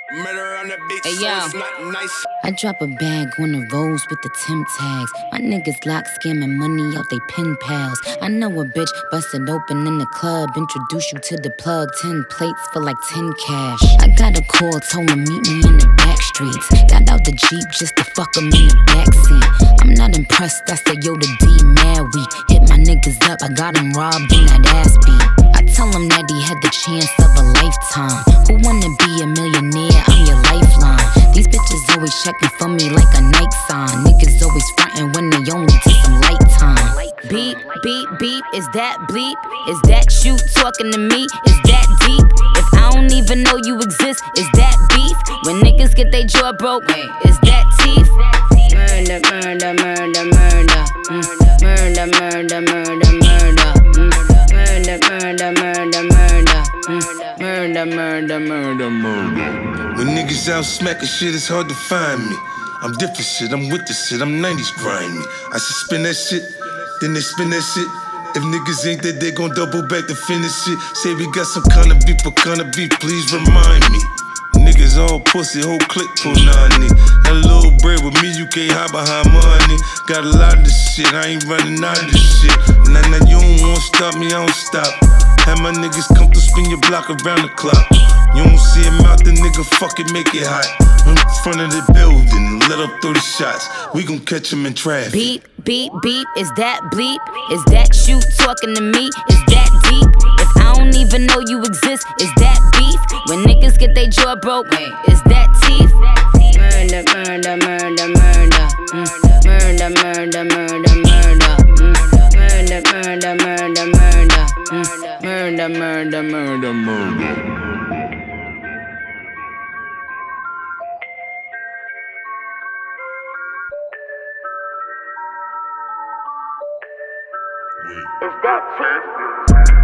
Murder on the beat, Hey, so yo. it's not nice. I drop a bag on the rolls with the Tim tags. My niggas lock scamming money out they pen pals. I know a bitch busted open in the club. Introduce you to the plug. 10 plates for like 10 cash. I got a call, told him meet me in the back streets. Got out the Jeep just to fuck him in the backseat. I'm not impressed, I said yo the D mad weak. Hit my niggas up, I got him robbed in that ass beat. I tell him that he had the chance of a lifetime. Who wanna be a millionaire? I'm your lifeline. These bitches always checking for me like a Nike sign. Niggas always frontin' when they only take some light time. Beep, beep, beep, is that bleep? Is that you talking to me? Is that deep? If I don't even know you exist, is that beef? When niggas get their jaw broke, is that teeth? Murder, murder, murder, murder. Murder, murder, murder, murder. Murder, murder, murder, murder. Murder, murder, murder, murder. When niggas out smacking shit, it's hard to find me. I'm different shit, I'm with the shit, I'm 90s grimy. I should spin that shit, then they spin that shit. If niggas ain't that, they gon' double back to finish shit. Say we got some kind of beef, what kind of beef, please remind me. Niggas all pussy, whole clique pull 90. That little bread with me, you can't hide behind money. Got a lot of this shit, I ain't running out of this shit. Nah, you don't wanna stop me, I don't stop. Have my niggas come to spin your block around the clock. You don't see him out, the nigga fuck it, make it hot. In front of the building, let up 30 shots. We gon' catch him in traffic. Beep, beep, beep, is that bleep? Is that you talking to me? Is that deep? If I don't even know you exist, is that beef? When niggas get their jaw broke, is that teeth? Murder, murder, murder, murder. Murder, murder, murder, murder. Murder, murder, murder, murder. Murder, murder, murder, murder. Is that